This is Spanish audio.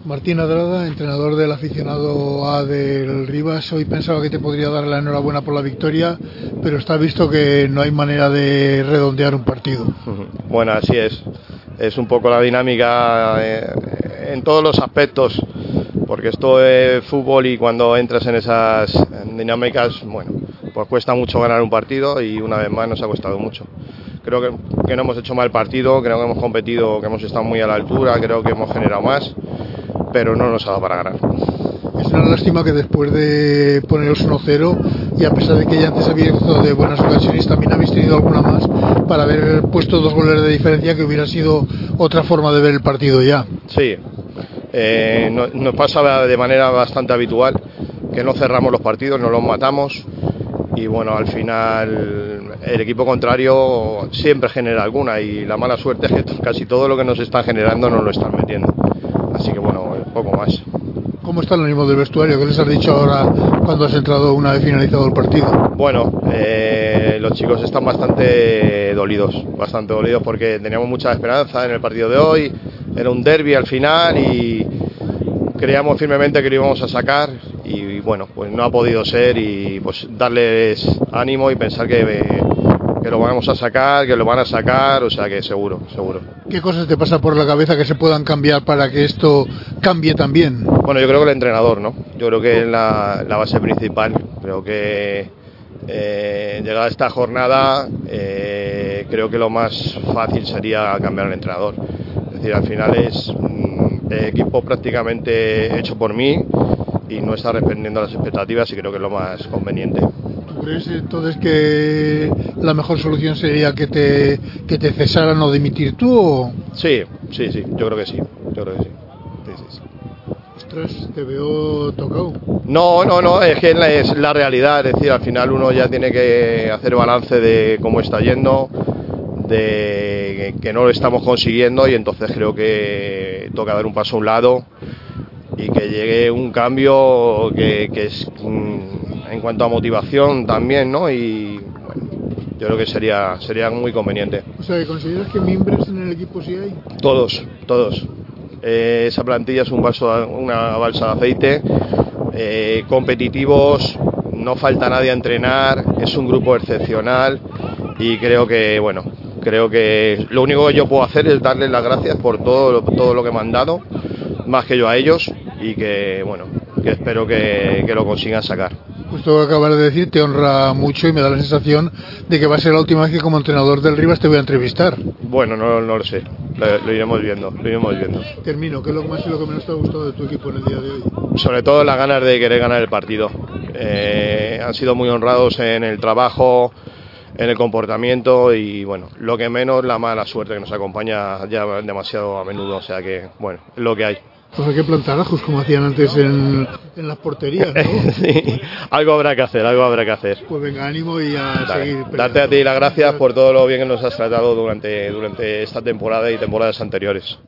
Martín Adrada, entrenador del aficionado A del Rivas. Hoy pensaba que te podría dar la enhorabuena por la victoria, pero está visto que no hay manera de redondear un partido. Bueno, así es. Es un poco la dinámica en todos los aspectos, porque esto es fútbol y cuando entras en esas dinámicas, bueno, pues cuesta mucho ganar un partido y una vez más nos ha costado mucho. Creo que no hemos hecho mal partido, creo que hemos competido, que hemos estado muy a la altura, creo que hemos generado más, pero no nos ha dado para ganar. Es una lástima que después de poneros 1-0 y a pesar de que ya antes había gozado de buenas ocasiones, también habéis tenido alguna más para haber puesto 2 goles de diferencia, que hubiera sido otra forma de ver el partido ya. Sí, nos pasa de manera bastante habitual que no cerramos los partidos, no los matamos y bueno, al final el equipo contrario siempre genera alguna y la mala suerte es que casi todo lo que nos están generando nos lo están metiendo, así que bueno, poco más. ¿Cómo está el ánimo del vestuario? ¿Qué les has dicho ahora cuando has entrado una vez finalizado el partido? Bueno, los chicos están bastante dolidos porque teníamos mucha esperanza en el partido de hoy, era un derbi al final y creíamos firmemente que lo íbamos a sacar y bueno, pues no ha podido ser y pues darles ánimo y pensar que lo vamos a sacar, que lo van a sacar, o sea que seguro. ¿Qué cosas te pasa por la cabeza que se puedan cambiar para que esto cambie también? Bueno, yo creo que el entrenador, ¿no? Yo creo que es la base principal. Creo que llegada esta jornada, creo que lo más fácil sería cambiar al entrenador. Es decir, al final es el equipo prácticamente hecho por mí y no está respondiendo a las expectativas y creo que es lo más conveniente. ¿Tú crees entonces que la mejor solución sería que te cesaran o dimitir tú? ¿O? Sí, yo creo que sí. Sí. Ostras, te veo tocado. No, es que es la realidad, es decir, al final uno ya tiene que hacer balance de cómo está yendo, de que no lo estamos consiguiendo y entonces creo que toca dar un paso a un lado y que llegue un cambio que es en cuanto a motivación también, ¿no? Y bueno, yo creo que sería muy conveniente. O sea, ¿consideras que miembros en el equipo sí hay? Todos. Esa plantilla es una balsa de aceite, competitivos, no falta nadie a entrenar, es un grupo excepcional y creo que lo único que yo puedo hacer es darles las gracias por todo lo que me han dado, más que yo a ellos, y que espero que lo consigan sacar. Pues todo lo que acabas de decir te honra mucho y me da la sensación de que va a ser la última vez que como entrenador del Rivas te voy a entrevistar. Bueno, no lo sé, lo iremos viendo. Termino, ¿qué es lo que más y lo que menos te ha gustado de tu equipo en el día de hoy? Sobre todo las ganas de querer ganar el partido. Han sido muy honrados en el trabajo, en el comportamiento y bueno, lo que menos la mala suerte que nos acompaña ya demasiado a menudo, o sea que bueno, es lo que hay. Pues hay que plantar ajos como hacían antes en las porterías, ¿no? Sí, algo habrá que hacer. Pues venga, ánimo y a seguir. Darte a ti las gracias por todo lo bien que nos has tratado durante esta temporada y temporadas anteriores.